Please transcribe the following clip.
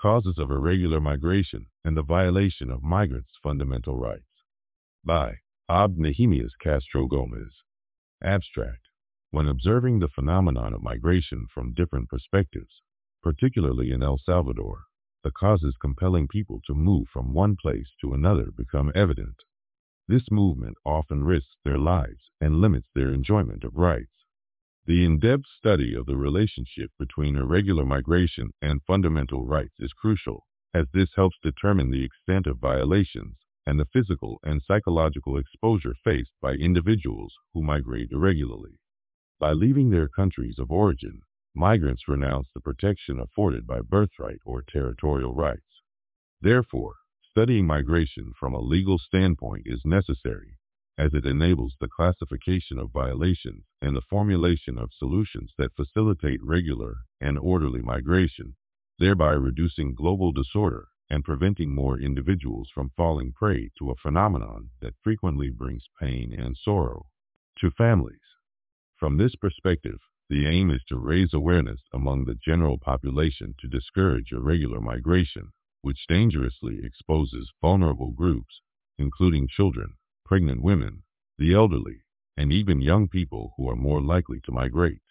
Causes of Irregular Migration and the Violation of Migrants' Fundamental Rights by Abd Nehemias Castro Gomez. Abstract. When observing the phenomenon of migration from different perspectives, particularly in El Salvador, the causes compelling people to move from one place to another become evident. This movement often risks their lives and limits their enjoyment of rights. The in-depth study of the relationship between irregular migration and fundamental rights is crucial, as this helps determine the extent of violations and the physical and psychological exposure faced by individuals who migrate irregularly. By leaving their countries of origin, migrants renounce the protection afforded by birthright or territorial rights. Therefore, studying migration from a legal standpoint is necessary, as it enables the classification of violations and the formulation of solutions that facilitate regular and orderly migration, thereby reducing global disorder and preventing more individuals from falling prey to a phenomenon that frequently brings pain and sorrow to families. From this perspective, the aim is to raise awareness among the general population to discourage irregular migration, which dangerously exposes vulnerable groups, including children, pregnant women, the elderly, and even young people who are more likely to migrate.